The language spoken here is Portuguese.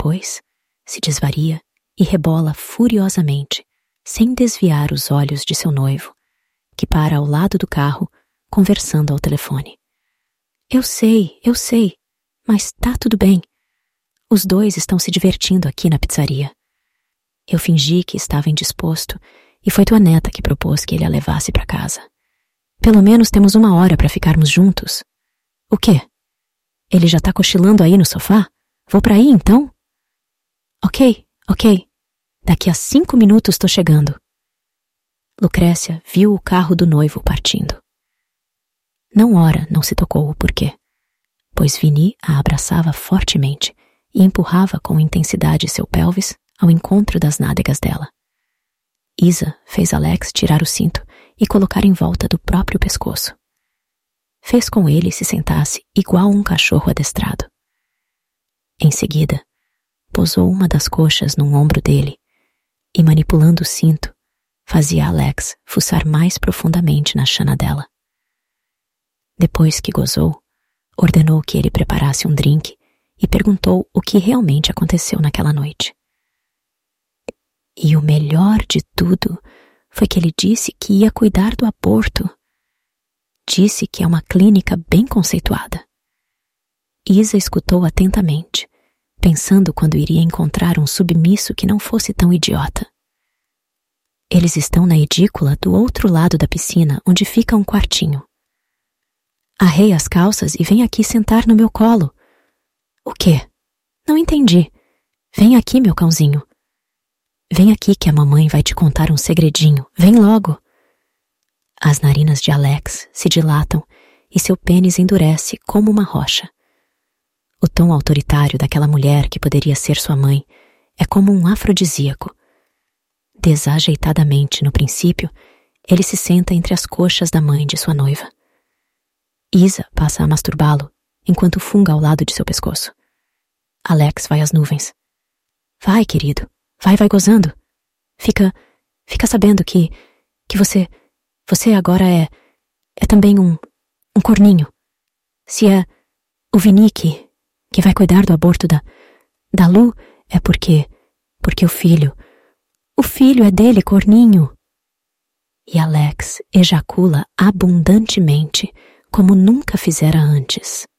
depois, se desvaria e rebola furiosamente, sem desviar os olhos de seu noivo, que para ao lado do carro, conversando ao telefone. Eu sei, mas tá tudo bem. Os dois estão se divertindo aqui na pizzaria. Eu fingi que estava indisposto e foi tua neta que propôs que ele a levasse para casa. Pelo menos temos 1 hora para ficarmos juntos. O quê? Ele já tá cochilando aí no sofá? Vou pra aí, então? Ok. Daqui a 5 minutos tô chegando. Lucrécia viu o carro do noivo partindo. Não se tocou o porquê, pois Vini a abraçava fortemente e empurrava com intensidade seu pelvis ao encontro das nádegas dela. Isa fez Alex tirar o cinto e colocar em volta do próprio pescoço. Fez com ele se sentasse igual um cachorro adestrado. Em seguida, posou uma das coxas num ombro dele e, manipulando o cinto, fazia Alex fuçar mais profundamente na chana dela. Depois que gozou, ordenou que ele preparasse um drink e perguntou o que realmente aconteceu naquela noite. E o melhor de tudo foi que ele disse que ia cuidar do aborto. Disse que é uma clínica bem conceituada. Isa escutou atentamente, pensando quando iria encontrar um submisso que não fosse tão idiota. Eles estão na edícula do outro lado da piscina, onde fica um quartinho. Arrei as calças e vem aqui sentar no meu colo. O quê? Não entendi. Vem aqui, meu cãozinho. Vem aqui que a mamãe vai te contar um segredinho. Vem logo. As narinas de Alex se dilatam e seu pênis endurece como uma rocha. O tom autoritário daquela mulher que poderia ser sua mãe é como um afrodisíaco. Desajeitadamente, no princípio, ele se senta entre as coxas da mãe de sua noiva. Isa passa a masturbá-lo enquanto funga ao lado de seu pescoço. Alex vai às nuvens. Vai, querido. Vai gozando. Fica sabendo que você agora é também um corninho. Se é o Vini que vai cuidar do aborto da Lu, é porque o filho é dele, corninho. E Alex ejacula abundantemente como nunca fizera antes.